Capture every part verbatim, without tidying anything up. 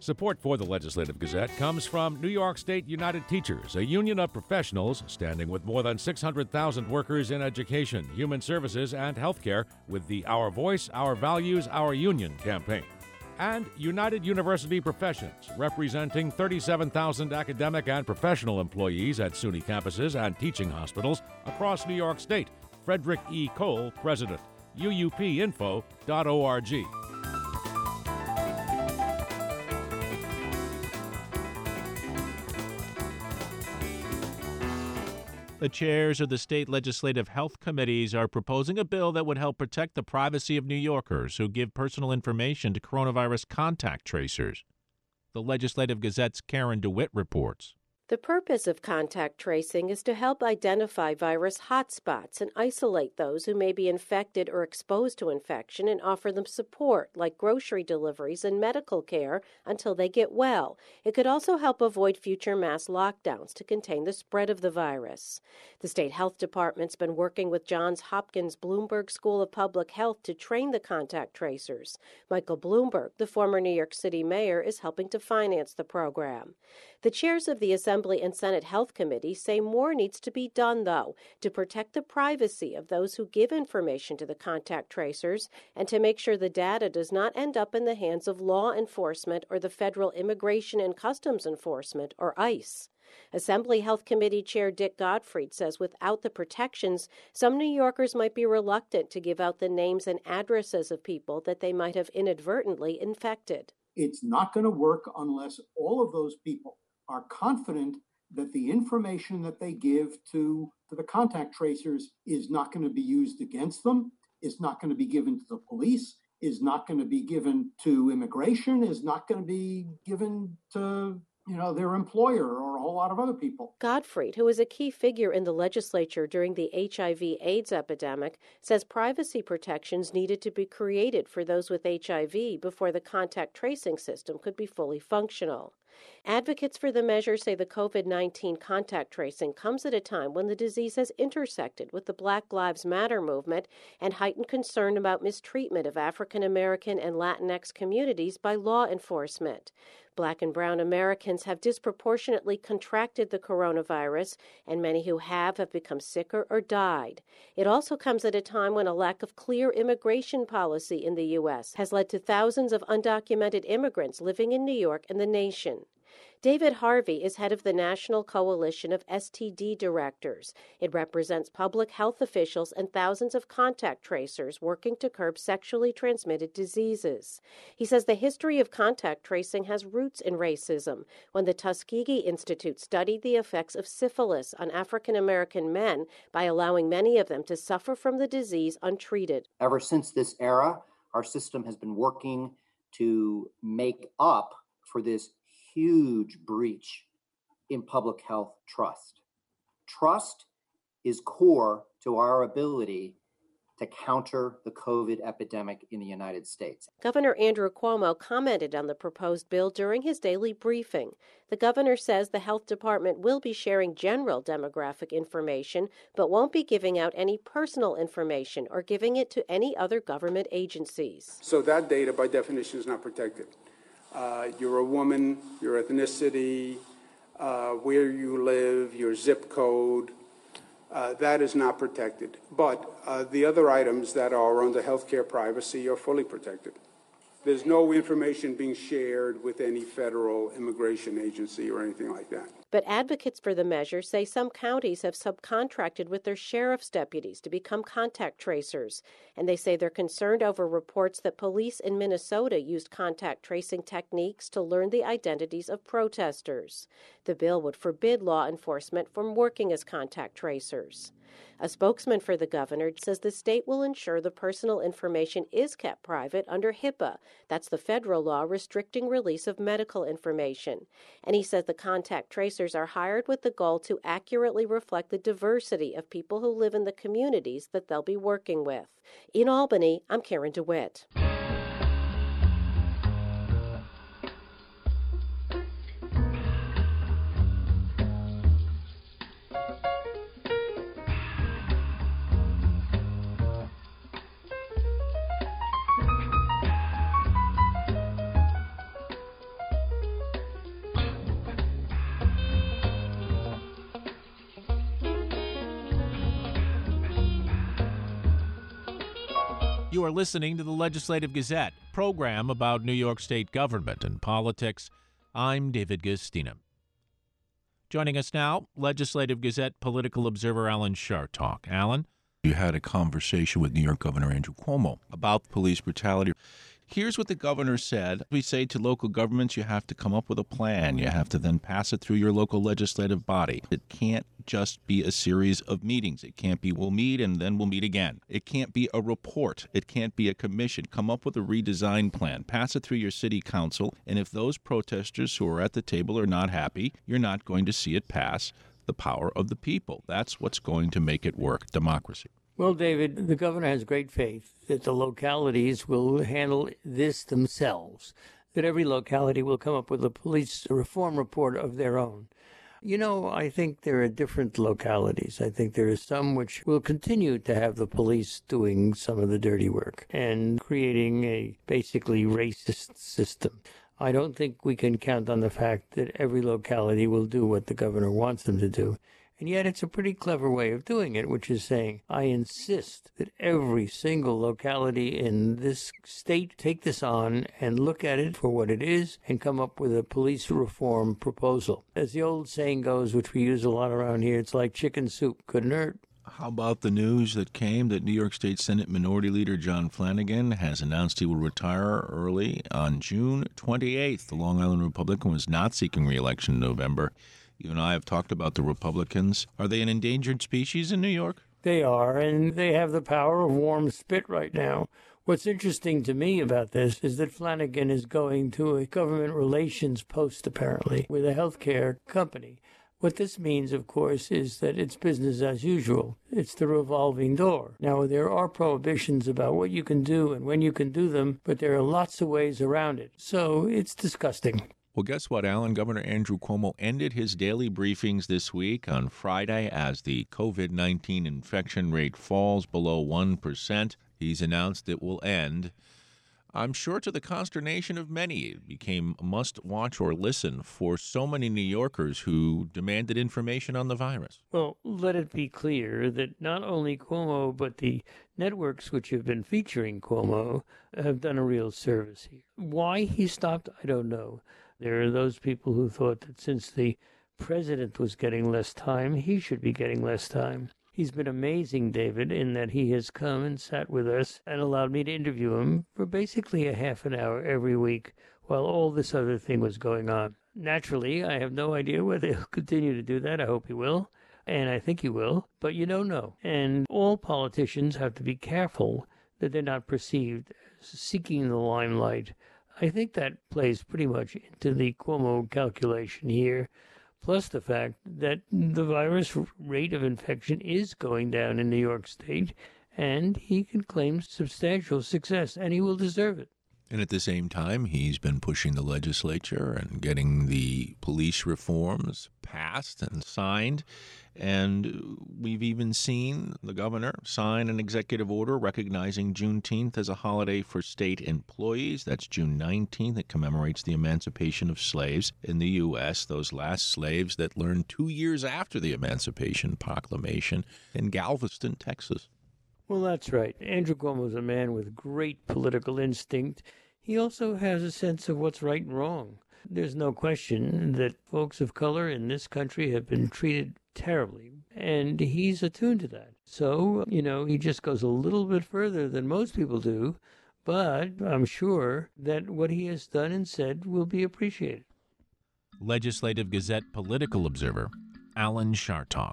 Support for the Legislative Gazette comes from New York State United Teachers, a union of professionals standing with more than six hundred thousand workers in education, human services, and healthcare with the Our Voice, Our Values, Our Union campaign. And United University Professions, representing thirty-seven thousand academic and professional employees at SUNY campuses and teaching hospitals across New York State. Frederick E. Cole, President. U U P info dot org. The chairs of the state legislative health committees are proposing a bill that would help protect the privacy of New Yorkers who give personal information to coronavirus contact tracers. The Legislative Gazette's Karen DeWitt reports. The purpose of contact tracing is to help identify virus hotspots and isolate those who may be infected or exposed to infection and offer them support, like grocery deliveries and medical care, until they get well. It could also help avoid future mass lockdowns to contain the spread of the virus. The state health department's been working with Johns Hopkins Bloomberg School of Public Health to train the contact tracers. Michael Bloomberg, the former New York City mayor, is helping to finance the program. The chairs of the Assembly and Senate Health Committees say more needs to be done, though, to protect the privacy of those who give information to the contact tracers and to make sure the data does not end up in the hands of law enforcement or the Federal Immigration and Customs Enforcement, or ICE. Assembly Health Committee Chair Dick Gottfried says without the protections, some New Yorkers might be reluctant to give out the names and addresses of people that they might have inadvertently infected. It's not going to work unless all of those people are confident that the information that they give to, to the contact tracers is not going to be used against them, is not going to be given to the police, is not going to be given to immigration, is not going to be given to, you know, their employer or a whole lot of other people. Gottfried, who was a key figure in the legislature during the H I V AIDS epidemic, says privacy protections needed to be created for those with H I V before the contact tracing system could be fully functional. Advocates for the measure say the COVID nineteen contact tracing comes at a time when the disease has intersected with the Black Lives Matter movement and heightened concern about mistreatment of African American and Latinx communities by law enforcement. Black and brown Americans have disproportionately contracted the coronavirus, and many who have have become sicker or died. It also comes at a time when a lack of clear immigration policy in the U S has led to thousands of undocumented immigrants living in New York and the nation. David Harvey is head of the National Coalition of S T D Directors. It represents public health officials and thousands of contact tracers working to curb sexually transmitted diseases. He says the history of contact tracing has roots in racism. When the Tuskegee Institute studied the effects of syphilis on African American men by allowing many of them to suffer from the disease untreated. Ever since this era, our system has been working to make up for this huge breach in public health trust. Trust is core to our ability to counter the COVID epidemic in the United States. Governor Andrew Cuomo commented on the proposed bill during his daily briefing. The governor says the health department will be sharing general demographic information, but won't be giving out any personal information or giving it to any other government agencies. So that data, by definition, is not protected. Uh, you're a woman, your ethnicity, uh, where you live, your zip code, uh, that is not protected. But uh, the other items that are under healthcare privacy are fully protected. There's no information being shared with any federal immigration agency or anything like that. But advocates for the measure say some counties have subcontracted with their sheriff's deputies to become contact tracers, and they say they're concerned over reports that police in Minnesota used contact tracing techniques to learn the identities of protesters. The bill would forbid law enforcement from working as contact tracers. A spokesman for the governor says the state will ensure the personal information is kept private under HIPAA. That's the federal law restricting release of medical information. And he says the contact tracers are hired with the goal to accurately reflect the diversity of people who live in the communities that they'll be working with. In Albany, I'm Karen DeWitt. You are listening to the Legislative Gazette, program about New York State government and politics. I'm David Gustina. Joining us now, Legislative Gazette political observer Alan Chartock. Alan? You had a conversation with New York Governor Andrew Cuomo about police brutality. Here's what the governor said. We say to local governments, you have to come up with a plan. You have to then pass it through your local legislative body. It can't just be a series of meetings. It can't be we'll meet and then we'll meet again. It can't be a report. It can't be a commission. Come up with a redesign plan. Pass it through your city council. And if those protesters who are at the table are not happy, you're not going to see it pass the power of the people. That's what's going to make it work. Democracy. Well, David, the governor has great faith that the localities will handle this themselves, that every locality will come up with a police reform report of their own. You know, I think there are different localities. I think there are some which will continue to have the police doing some of the dirty work and creating a basically racist system. I don't think we can count on the fact that every locality will do what the governor wants them to do. And yet it's a pretty clever way of doing it, which is saying, I insist that every single locality in this state take this on and look at it for what it is and come up with a police reform proposal. As the old saying goes, which we use a lot around here, it's like chicken soup, couldn't hurt. How about the news that came that New York State Senate Minority Leader John Flanagan has announced he will retire early on June twenty-eighth? The Long Island Republican was not seeking re-election in November. You and I have talked about the Republicans. Are they an endangered species in New York? They are, and they have the power of warm spit right now. What's interesting to me about this is that Flanagan is going to a government relations post, apparently, with a healthcare company. What this means, of course, is that it's business as usual. It's the revolving door. Now, there are prohibitions about what you can do and when you can do them, but there are lots of ways around it. So it's disgusting. Well, guess what, Alan? Governor Andrew Cuomo ended his daily briefings this week on Friday as the covid nineteen infection rate falls below one percent. He's announced it will end. I'm sure to the consternation of many, it became a must-watch or listen for so many New Yorkers who demanded information on the virus. Well, let it be clear that not only Cuomo, but the networks which have been featuring Cuomo have done a real service here. Why he stopped, I don't know. There are those people who thought that since the president was getting less time, he should be getting less time. He's been amazing, David, in that he has come and sat with us and allowed me to interview him for basically a half an hour every week while all this other thing was going on. Naturally, I have no idea whether he'll continue to do that. I hope he will, and I think he will, but you don't know. And all politicians have to be careful that they're not perceived as seeking the limelight. I think that plays pretty much into the Cuomo calculation here, plus the fact that the virus rate of infection is going down in New York State, and he can claim substantial success, and he will deserve it. And at the same time, he's been pushing the legislature and getting the police reforms passed and signed. And we've even seen the governor sign an executive order recognizing Juneteenth as a holiday for state employees. That's June nineteenth. It commemorates the emancipation of slaves in the U S, those last slaves that learned two years after the Emancipation Proclamation in Galveston, Texas. Well, that's right. Andrew Cuomo is a man with great political instinct. He also has a sense of what's right and wrong. There's no question that folks of color in this country have been treated terribly, and he's attuned to that. So, you know, he just goes a little bit further than most people do, but I'm sure that what he has done and said will be appreciated. Legislative Gazette political observer Alan Chartock.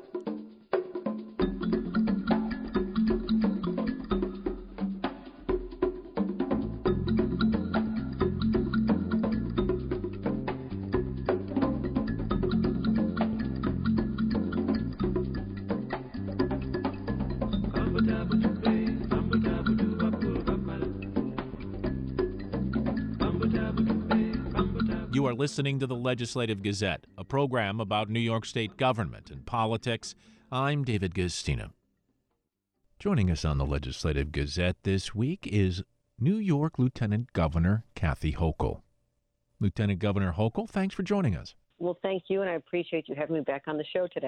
You are listening to the Legislative Gazette, a program about New York State government and politics. I'm David Gustina. Joining us on the Legislative Gazette this week is New York Lieutenant Governor Kathy Hochul. Lieutenant Governor Hochul, thanks for joining us. Well, thank you, and I appreciate you having me back on the show today.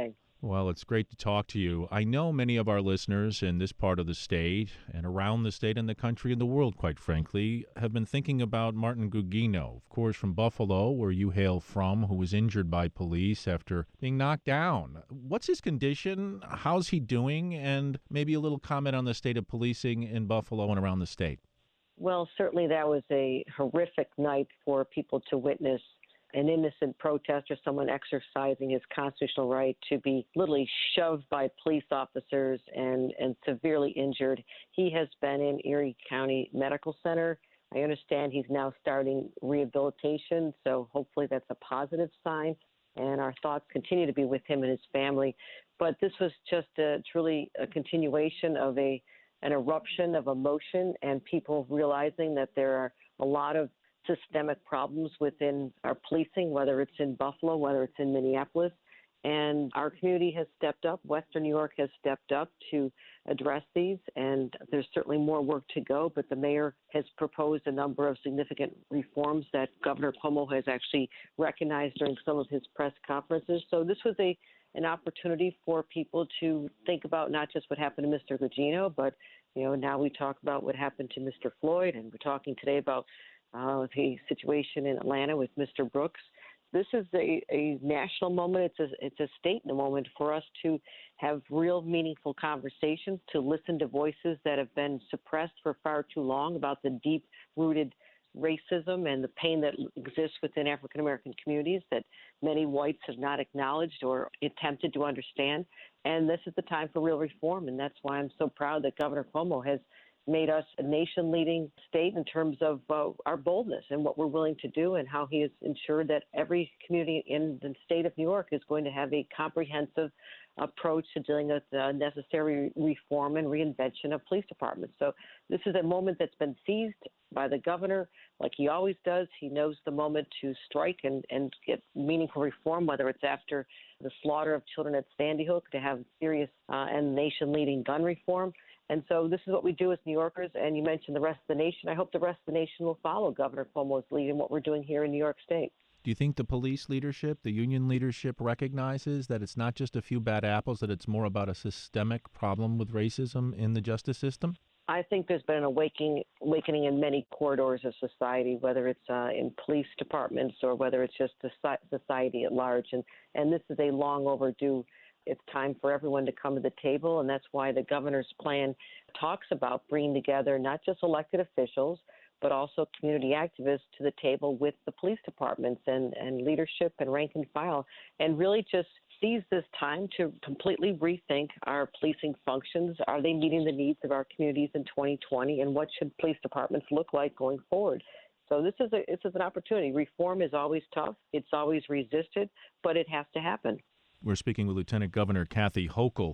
Well, it's great to talk to you. I know many of our listeners in this part of the state and around the state and the country and the world, quite frankly, have been thinking about Martin Gugino, of course, from Buffalo, where you hail from, who was injured by police after being knocked down. What's his condition? How's he doing? And maybe a little comment on the state of policing in Buffalo and around the state. Well, certainly that was a horrific night for people to witness an innocent protester, someone exercising his constitutional right to be literally shoved by police officers and, and severely injured. He has been in Erie County Medical Center. I understand he's now starting rehabilitation, so hopefully that's a positive sign. And our thoughts continue to be with him and his family. But this was just a, truly a continuation of a an eruption of emotion and people realizing that there are a lot of systemic problems within our policing, whether it's in Buffalo, whether it's in Minneapolis. And our community has stepped up. Western New York has stepped up to address these. And there's certainly more work to go, but the mayor has proposed a number of significant reforms that Governor Cuomo has actually recognized during some of his press conferences. So this was a an opportunity for people to think about not just what happened to Mister Gugino, but, you know, now we talk about what happened to Mister Floyd, and we're talking today about uh, the situation in Atlanta with Mister Brooks. This is a, a national moment. It's a, it's a state moment for us to have real meaningful conversations, to listen to voices that have been suppressed for far too long about the deep-rooted racism and the pain that exists within African-American communities that many whites have not acknowledged or attempted to understand. And this is the time for real reform, and that's why I'm so proud that Governor Cuomo has made us a nation-leading state in terms of uh, our boldness and what we're willing to do, and how he has ensured that every community in the state of New York is going to have a comprehensive approach to dealing with uh, necessary reform and reinvention of police departments. So this is a moment that's been seized by the governor, like he always does. He knows the moment to strike and, and get meaningful reform, whether it's after the slaughter of children at Sandy Hook, to have serious uh, and nation-leading gun reform. And so this is what we do as New Yorkers. And you mentioned the rest of the nation. I hope the rest of the nation will follow Governor Cuomo's lead in what we're doing here in New York State. Do you think the police leadership, the union leadership, recognizes that it's not just a few bad apples, that it's more about a systemic problem with racism in the justice system? I think there's been an awakening, awakening in many corridors of society, whether it's uh, in police departments or whether it's just society at large. And, and this is a long overdue. It's time for everyone to come to the table, and that's why the governor's plan talks about bringing together not just elected officials, but also community activists to the table with the police departments and, and leadership and rank and file, and really just seize this time to completely rethink our policing functions. Are they meeting the needs of our communities in twenty twenty, and what should police departments look like going forward? So this is a, this is an opportunity. Reform is always tough. It's always resisted, but it has to happen. We're speaking with Lieutenant Governor Kathy Hochul.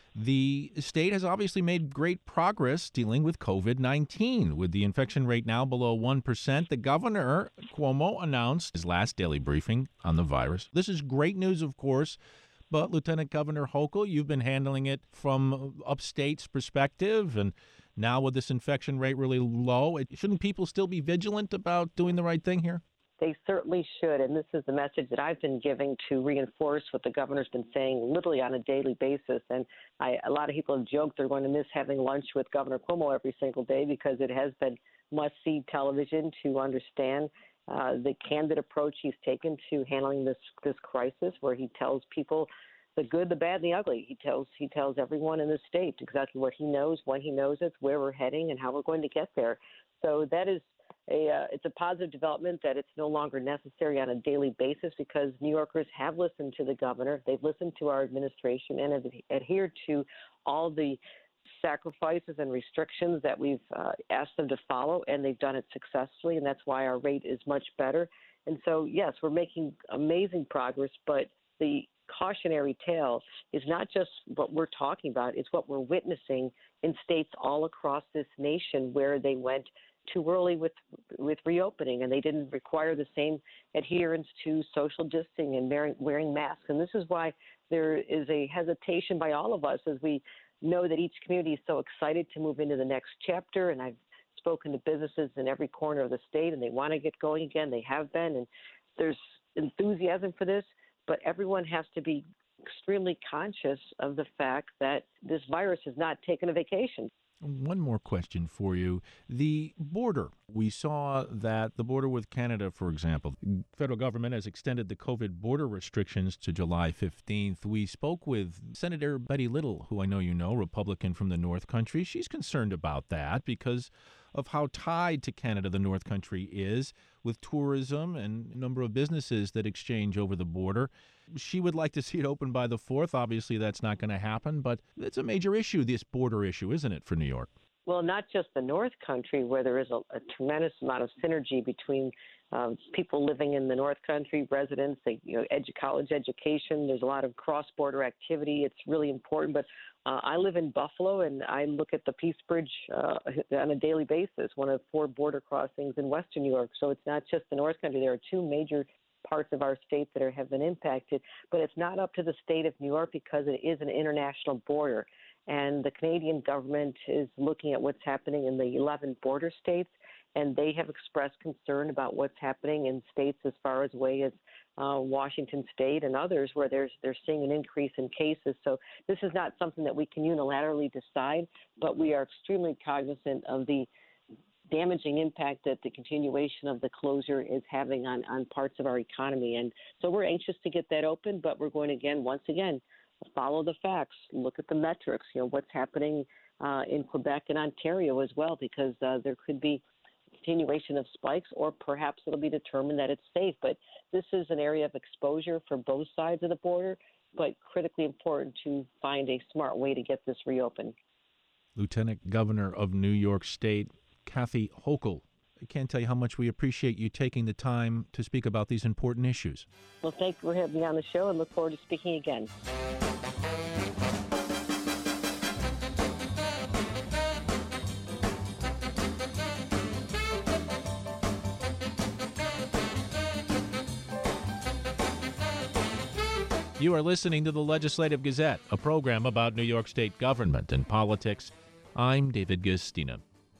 The state has obviously made great progress dealing with COVID nineteen. With the infection rate now below one percent, the governor, Cuomo, announced his last daily briefing on the virus. This is great news, of course, but Lieutenant Governor Hochul, you've been handling it from upstate's perspective, and now with this infection rate really low, shouldn't people still be vigilant about doing the right thing here? They certainly should, and this is the message that I've been giving to reinforce what the governor's been saying literally on a daily basis. And I, a lot of people have joked they're going to miss having lunch with Governor Cuomo every single day, because it has been must-see television to understand uh, the candid approach he's taken to handling this this crisis, where he tells people the good, the bad, and the ugly. He tells he tells everyone in the state exactly what he knows, when he knows it, where we're heading, and how we're going to get there. So that is A, uh, it's a positive development that it's no longer necessary on a daily basis, because New Yorkers have listened to the governor. They've listened to our administration and have adhered to all the sacrifices and restrictions that we've uh, asked them to follow, and they've done it successfully, and that's why our rate is much better. And so, yes, we're making amazing progress, but the cautionary tale is not just what we're talking about, it's what we're witnessing in states all across this nation where they went too early with with reopening, and they didn't require the same adherence to social distancing and wearing, wearing masks. And this is why there is a hesitation by all of us, as we know that each community is so excited to move into the next chapter. And I've spoken to businesses in every corner of the state, and they want to get going again. They have been, and there's enthusiasm for this, but everyone has to be extremely conscious of the fact that this virus has not taken a vacation. One more question for you. The border. We saw that the border with Canada, for example, the federal government has extended the COVID border restrictions to July fifteenth. We spoke with Senator Betty Little, who I know you know, Republican from the North Country. She's concerned about that because of how tied to Canada the North Country is with tourism and a number of businesses that exchange over the border. She would like to see it open by the fourth. Obviously, that's not going to happen, but it's a major issue, this border issue, isn't it, for New York? Well, not just the North Country, where there is a, a tremendous amount of synergy between um, people living in the North Country, residents, they, you know, edu- college education. There's a lot of cross-border activity. It's really important. But uh, I live in Buffalo, and I look at the Peace Bridge uh, on a daily basis, one of four border crossings in Western New York. So it's not just the North Country. There are two major parts of our state that are, have been impacted, but it's not up to the state of New York because it is an international border. And the Canadian government is looking at what's happening in the eleven border states, and they have expressed concern about what's happening in states as far as away as uh, Washington State and others where there's they're seeing an increase in cases. So this is not something that we can unilaterally decide, but we are extremely cognizant of the damaging impact that the continuation of the closure is having on, on parts of our economy. And so we're anxious to get that open, but we're going to, again, once again, follow the facts, look at the metrics, you know, what's happening uh, in Quebec and Ontario as well, because uh, there could be continuation of spikes, or perhaps it'll be determined that it's safe. But this is an area of exposure for both sides of the border, but critically important to find a smart way to get this reopened. Lieutenant Governor of New York State, Kathy Hochul. I can't tell you how much we appreciate you taking the time to speak about these important issues. Well, thank you for having me on the show, and look forward to speaking again. You are listening to the Legislative Gazette, a program about New York State government and politics. I'm David Guistina.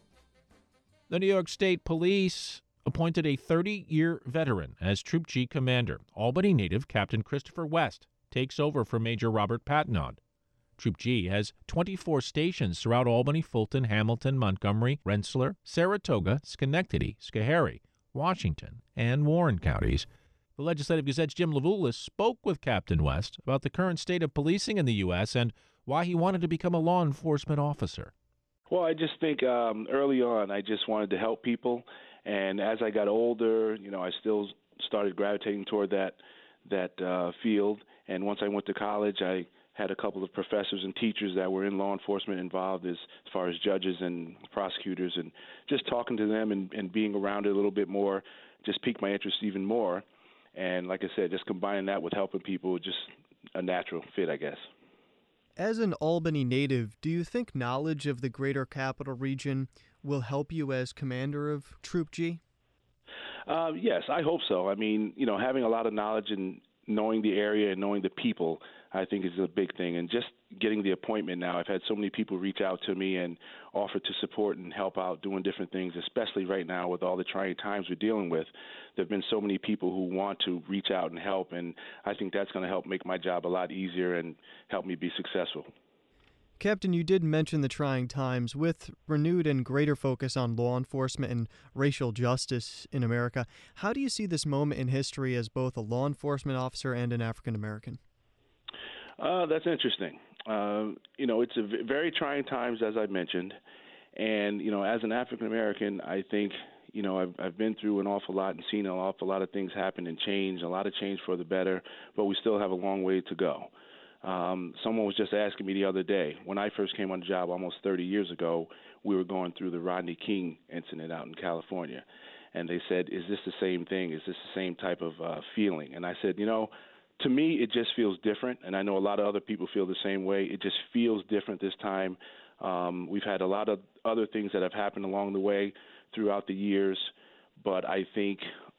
The New York State Police appointed a thirty-year veteran as Troop G commander. Albany native Captain Christopher West takes over for Major Robert Patnod. Troop G has twenty-four stations throughout Albany, Fulton, Hamilton, Montgomery, Rensselaer, Saratoga, Schenectady, Schoharie, Washington, and Warren counties. The Legislative Gazette's Jim Levulis spoke with Captain West about the current state of policing in the U S and why he wanted to become a law enforcement officer. Well, I just think um, early on I just wanted to help people, and as I got older, you know, I still started gravitating toward that that uh, field. And once I went to college, I had a couple of professors and teachers that were in law enforcement involved as, as far as judges and prosecutors, and just talking to them and, and being around it a little bit more just piqued my interest even more. And like I said, just combining that with helping people, just a natural fit, I guess. As an Albany native, do you think knowledge of the greater capital region will help you as commander of Troop G? Uh, yes, I hope so. I mean, you know, having a lot of knowledge and knowing the area and knowing the people, I think is a big thing. And just getting the appointment now, I've had so many people reach out to me and offer to support and help out doing different things, especially right now with all the trying times we're dealing with. There have been so many people who want to reach out and help, and I think that's going to help make my job a lot easier and help me be successful. Captain, you did mention the trying times. With renewed and greater focus on law enforcement and racial justice in America, how do you see this moment in history as both a law enforcement officer and an African American? Uh, that's interesting. Uh, you know, it's a v- very trying times, as I mentioned. And, you know, as an African American, I think, you know, I've, I've been through an awful lot and seen an awful lot of things happen and change, a lot of change for the better, but we still have a long way to go. Um, someone was just asking me the other day, when I first came on the job almost thirty years ago, we were going through the Rodney King incident out in California. And they said, is this the same thing? Is this the same type of uh, feeling? And I said, you know, to me, it just feels different. And I know a lot of other people feel the same way. It just feels different this time. Um, we've had a lot of other things that have happened along the way throughout the years, but I think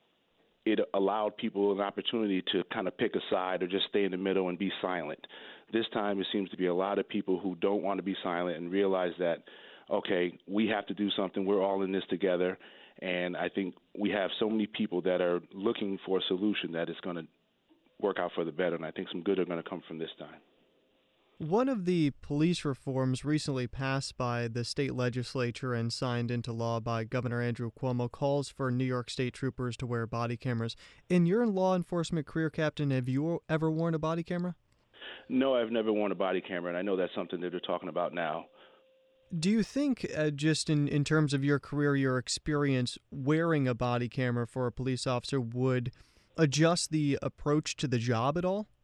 it allowed people an opportunity to kind of pick a side or just stay in the middle and be silent. This time it seems to be a lot of people who don't want to be silent and realize that, okay, we have to do something. We're all in this together. And I think we have so many people that are looking for a solution that is going to work out for the better, and I think some good are going to come from this time. One of the police reforms recently passed by the state legislature and signed into law by Governor Andrew Cuomo calls for New York State troopers to wear body cameras. In your law enforcement career, Captain, have you ever worn a body camera? No, I've never worn a body camera, and I know that's something that they're talking about now. Do you think, uh, just in, in terms of your career, your experience, wearing a body camera for a police officer would adjust the approach to the job at all?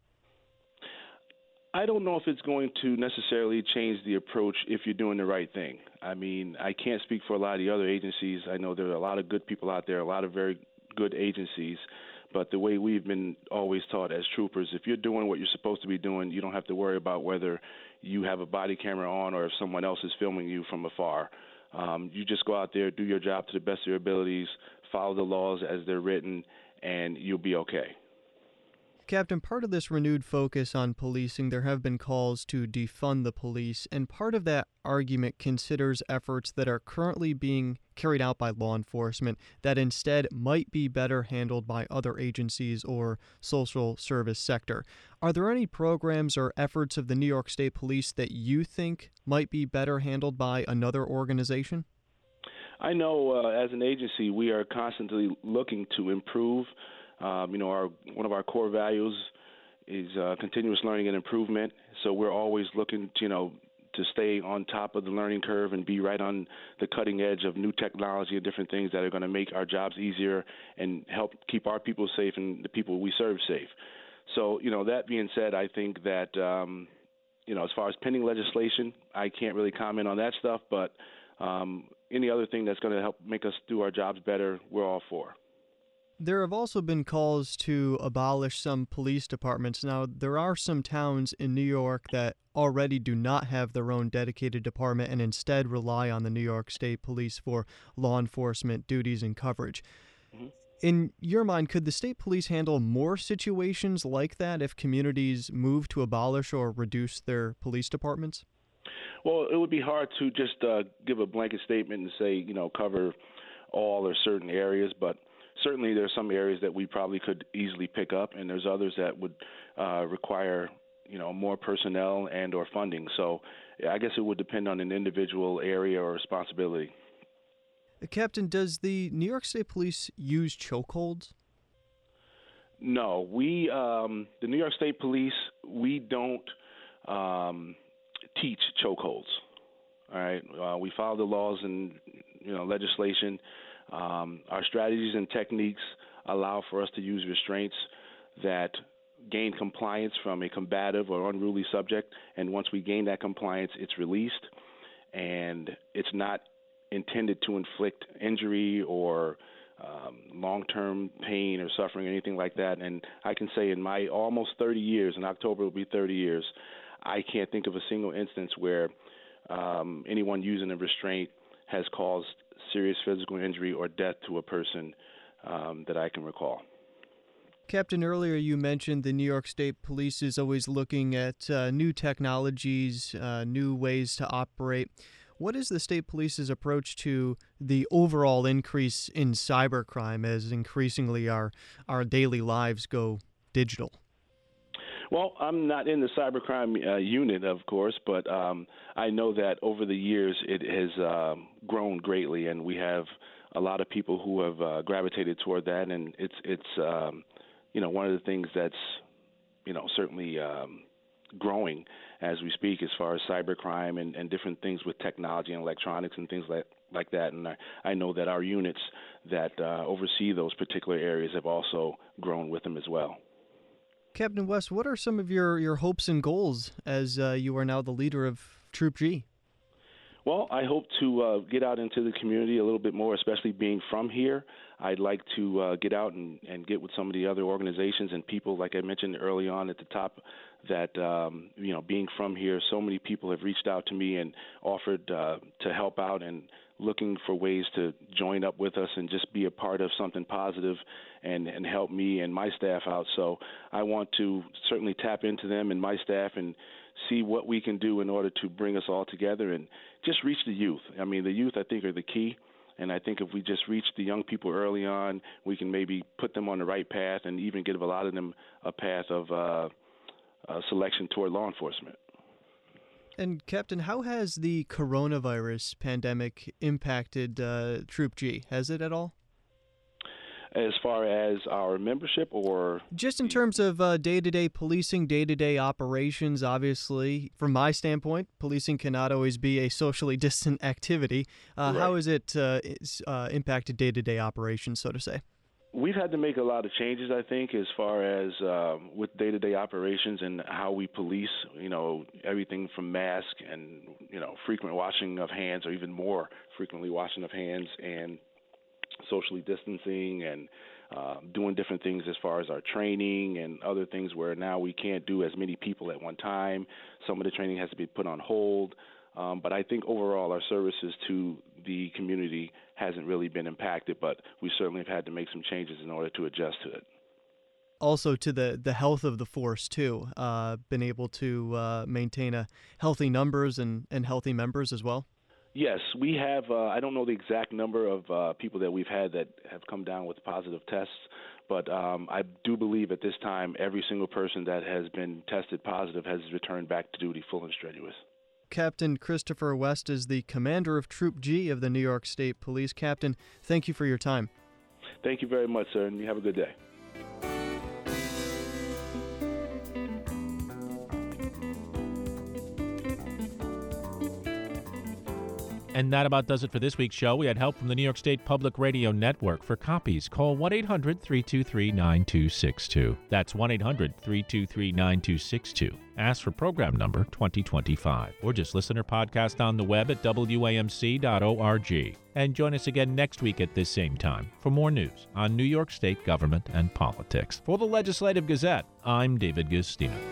I don't know if it's going to necessarily change the approach if you're doing the right thing. I mean, I can't speak for a lot of the other agencies. I know there are a lot of good people out there, a lot of very good agencies. But the way we've been always taught as troopers, if you're doing what you're supposed to be doing, you don't have to worry about whether you have a body camera on or if someone else is filming you from afar. Um, you just go out there, do your job to the best of your abilities, follow the laws as they're written, and you'll be okay. Captain, part of this renewed focus on policing, there have been calls to defund the police, and part of that argument considers efforts that are currently being carried out by law enforcement that instead might be better handled by other agencies or social service sector. Are there any programs or efforts of the New York State Police that you think might be better handled by another organization? I know uh, as an agency, we are constantly looking to improve. Um, you know, our one of our core values is uh, continuous learning and improvement. So we're always looking to, you know, to stay on top of the learning curve and be right on the cutting edge of new technology and different things that are going to make our jobs easier and help keep our people safe and the people we serve safe. So, you know, that being said, I think that, um, you know, as far as pending legislation, I can't really comment on that stuff. But um, any other thing that's going to help make us do our jobs better, we're all for. There have also been calls to abolish some police departments. Now, there are some towns in New York that already do not have their own dedicated department and instead rely on the New York State Police for law enforcement duties and coverage. Mm-hmm. In your mind, could the state police handle more situations like that if communities move to abolish or reduce their police departments? Well, it would be hard to just uh, give a blanket statement and say, you know, cover all or certain areas, but certainly there are some areas that we probably could easily pick up, and there's others that would uh, require, you know, more personnel and or funding. So I guess it would depend on an individual area or responsibility. Captain, does the New York State Police use chokeholds? No, we, um, the New York State Police, we don't um, teach chokeholds. All right, uh, we follow the laws and, you know, legislation. Um, our strategies and techniques allow for us to use restraints that gain compliance from a combative or unruly subject, and once we gain that compliance, it's released, and it's not intended to inflict injury or um, long-term pain or suffering, anything like that. And I can say in my almost thirty years, in October will be thirty years, I can't think of a single instance where um, anyone using a restraint has caused serious physical injury or death to a person um, that I can recall. Captain, earlier you mentioned the New York State Police is always looking at uh, new technologies, uh, new ways to operate. What is the state police's approach to the overall increase in cybercrime as increasingly our, our daily lives go digital? Well, I'm not in the cybercrime uh, unit, of course, but um, I know that over the years it has um, grown greatly, and we have a lot of people who have uh, gravitated toward that, and it's it's um, you know one of the things that's you know certainly um, growing as we speak as far as cybercrime and, and different things with technology and electronics and things like like that. And I, I know that our units that uh, oversee those particular areas have also grown with them as well. Captain West, what are some of your, your hopes and goals as uh, you are now the leader of Troop G? Well, I hope to uh, get out into the community a little bit more, especially being from here. I'd like to uh, get out and, and get with some of the other organizations and people, like I mentioned early on at the top, that, um, you know, being from here, so many people have reached out to me and offered uh, to help out and looking for ways to join up with us and just be a part of something positive and, and help me and my staff out. So I want to certainly tap into them and my staff and see what we can do in order to bring us all together and just reach the youth. I mean, the youth, I think, are the key. And I think if we just reach the young people early on, we can maybe put them on the right path and even give a lot of them a path of uh, uh, selection toward law enforcement. And Captain, how has the coronavirus pandemic impacted uh, Troop G? Has it at all? As far as our membership, or just in terms of uh, day-to-day policing, day-to-day operations? Obviously, from my standpoint, policing cannot always be a socially distant activity. Uh, right. How has it uh, is, uh, impacted day-to-day operations, so to say? We've had to make a lot of changes, I think, as far as uh, with day-to-day operations and how we police, you know, everything from mask and, you know, frequent washing of hands, or even more frequently washing of hands, and socially distancing, and uh, doing different things as far as our training and other things where now we can't do as many people at one time. Some of the training has to be put on hold. Um, but I think overall our services to the community hasn't really been impacted, but we certainly have had to make some changes in order to adjust to it. Also to the, the health of the force, too, uh, been able to uh, maintain a healthy numbers and, and healthy members as well? Yes, we have. Uh, I don't know the exact number of uh, people that we've had that have come down with positive tests, but um, I do believe at this time every single person that has been tested positive has returned back to duty full and strenuous. Captain Christopher West is the commander of Troop G of the New York State Police. Captain, thank you for your time. Thank you very much, sir, and you have a good day. And that about does it for this week's show. We had help from the New York State Public Radio Network. For copies, call one eight hundred three two three nine two six two. That's one eight hundred three two three nine two six two. Ask for program number twenty twenty-five. Or just listen or podcast on the web at W A M C dot org. And join us again next week at this same time for more news on New York State government and politics. For the Legislative Gazette, I'm David Gustina.